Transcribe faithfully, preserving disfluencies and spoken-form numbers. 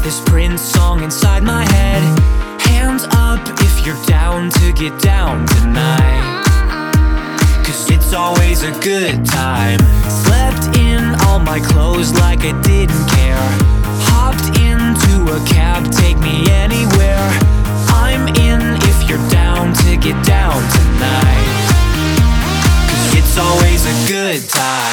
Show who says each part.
Speaker 1: this Prince song inside my head. Hands up if you're down to get down tonight, 'cause it's always a good time. Slept in all my clothes like I didn't care. Hopped into a cab, take me anywhere. I'm in if you're down to get down tonight, 'cause it's always a good time.